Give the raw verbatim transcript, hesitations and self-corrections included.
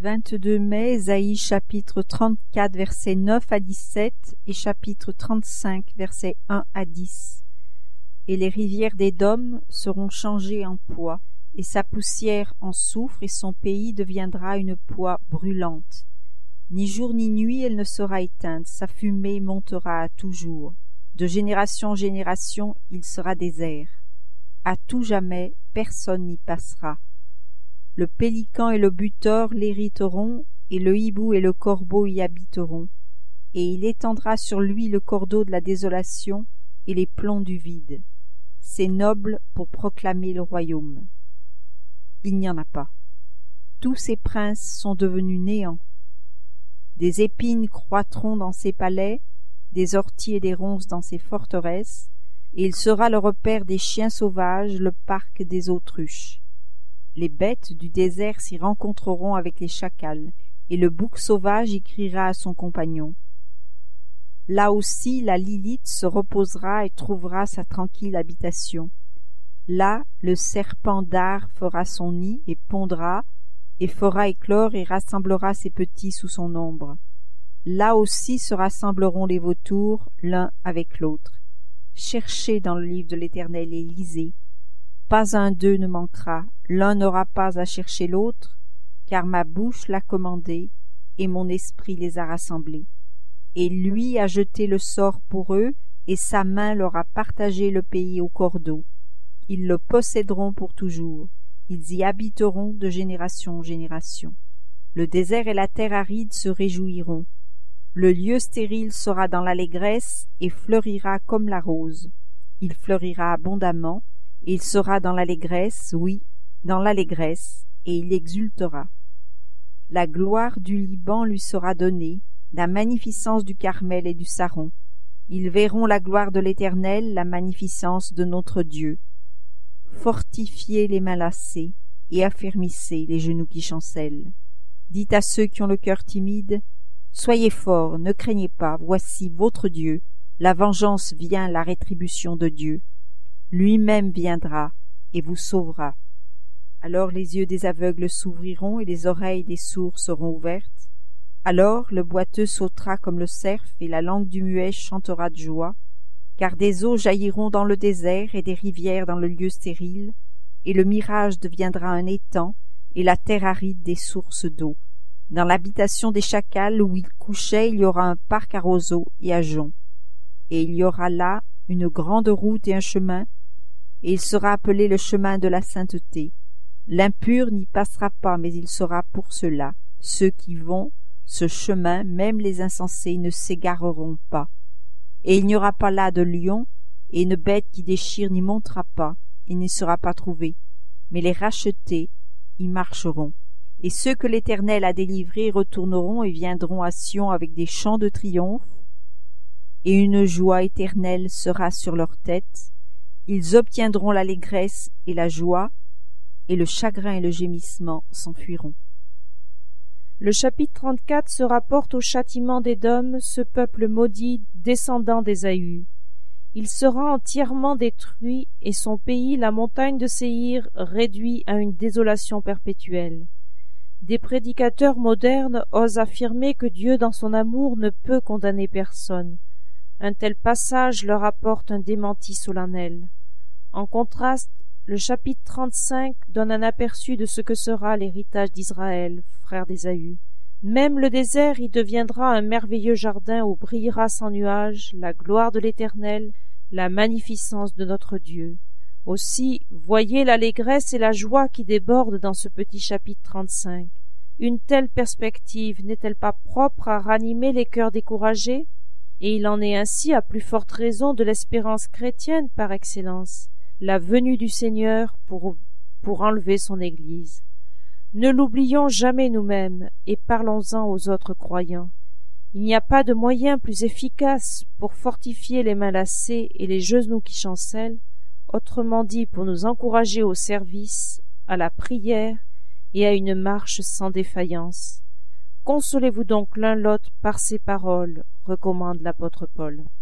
vingt-deux mai, Ésaïe chapitre trente-quatre versets neuf à dix-sept et chapitre trente-cinq versets un à dix. Et les rivières d'Édom seront changées en poix, et sa poussière en soufre, et son pays deviendra une poix brûlante. Ni jour ni nuit elle ne sera éteinte, sa fumée montera à toujours. De génération en génération il sera désert. À tout jamais personne n'y passera. Le pélican et le butor l'hériteront, et le hibou et le corbeau y habiteront. Et il étendra sur lui le cordeau de la désolation et les plombs du vide. C'est noble pour proclamer le royaume. Il n'y en a pas. Tous ses princes sont devenus néants. Des épines croîtront dans ses palais, des orties et des ronces dans ses forteresses, et il sera le repaire des chiens sauvages, le parc des autruches. Les bêtes du désert s'y rencontreront avec les chacals, et le bouc sauvage y criera à son compagnon. Là aussi la Lilith se reposera et trouvera sa tranquille habitation. Là le serpent dard fera son nid et pondra, et fera éclore et rassemblera ses petits sous son ombre. Là aussi se rassembleront les vautours l'un avec l'autre. Cherchez dans le livre de l'Éternel et lisez. Pas un d'eux ne manquera, l'un n'aura pas à chercher l'autre, car ma bouche l'a commandé, et mon esprit les a rassemblés. Et lui a jeté le sort pour eux, et sa main leur a partagé le pays au cordeau. Ils le posséderont pour toujours, ils y habiteront de génération en génération. Le désert et la terre aride se réjouiront. Le lieu stérile sera dans l'allégresse et fleurira comme la rose. Il fleurira abondamment, et il sera dans l'allégresse, oui, dans l'allégresse, et il exultera. La gloire du Liban lui sera donnée, la magnificence du Carmel et du Saron. Ils verront la gloire de l'Éternel, la magnificence de notre Dieu. Fortifiez les mains lassées, et affermissez les genoux qui chancellent. Dites à ceux qui ont le cœur timide, soyez forts, ne craignez pas, voici votre Dieu, la vengeance vient, la rétribution de Dieu. Lui-même viendra et vous sauvera. Alors les yeux des aveugles s'ouvriront et les oreilles des sourds seront ouvertes. Alors le boiteux sautera comme le cerf et la langue du muet chantera de joie. Car des eaux jailliront dans le désert et des rivières dans le lieu stérile, et le mirage deviendra un étang et la terre aride des sources d'eau. Dans l'habitation des chacals où ils couchaient, il y aura un parc à roseaux et à joncs. Et il y aura là une grande route et un chemin, et il sera appelé le chemin de la sainteté. L'impur n'y passera pas, mais il sera pour ceux-là. Ceux qui vont ce chemin, même les insensés, ne s'égareront pas. Et il n'y aura pas là de lion, et une bête qui déchire n'y montera pas, et n'y sera pas trouvée. Mais les rachetés y marcheront. Et ceux que l'Éternel a délivrés retourneront et viendront à Sion avec des chants de triomphe, et une joie éternelle sera sur leur tête. Ils obtiendront l'allégresse et la joie, et le chagrin et le gémissement s'enfuiront. Le chapitre trente-quatre se rapporte au châtiment d'Édom, ce peuple maudit descendant d'Ésaü. Il sera entièrement détruit, et son pays, la montagne de Séhir, réduit à une désolation perpétuelle. Des prédicateurs modernes osent affirmer que Dieu, dans son amour, ne peut condamner personne. Un tel passage leur apporte un démenti solennel. En contraste, le chapitre trente-cinq donne un aperçu de ce que sera l'héritage d'Israël, frère d'Ésaü. Même le désert y deviendra un merveilleux jardin où brillera sans nuage la gloire de l'Éternel, la magnificence de notre Dieu. Aussi, voyez l'allégresse et la joie qui débordent dans ce petit chapitre trente-cinq. Une telle perspective n'est-elle pas propre à ranimer les cœurs découragés? Et il en est ainsi à plus forte raison de l'espérance chrétienne par excellence, la venue du Seigneur pour, pour enlever son Église. Ne l'oublions jamais nous-mêmes et parlons-en aux autres croyants. Il n'y a pas de moyen plus efficace pour fortifier les mains lassées et les genoux qui chancellent, autrement dit pour nous encourager au service, à la prière et à une marche sans défaillance. Consolez-vous donc l'un l'autre par ces paroles, recommande l'apôtre Paul.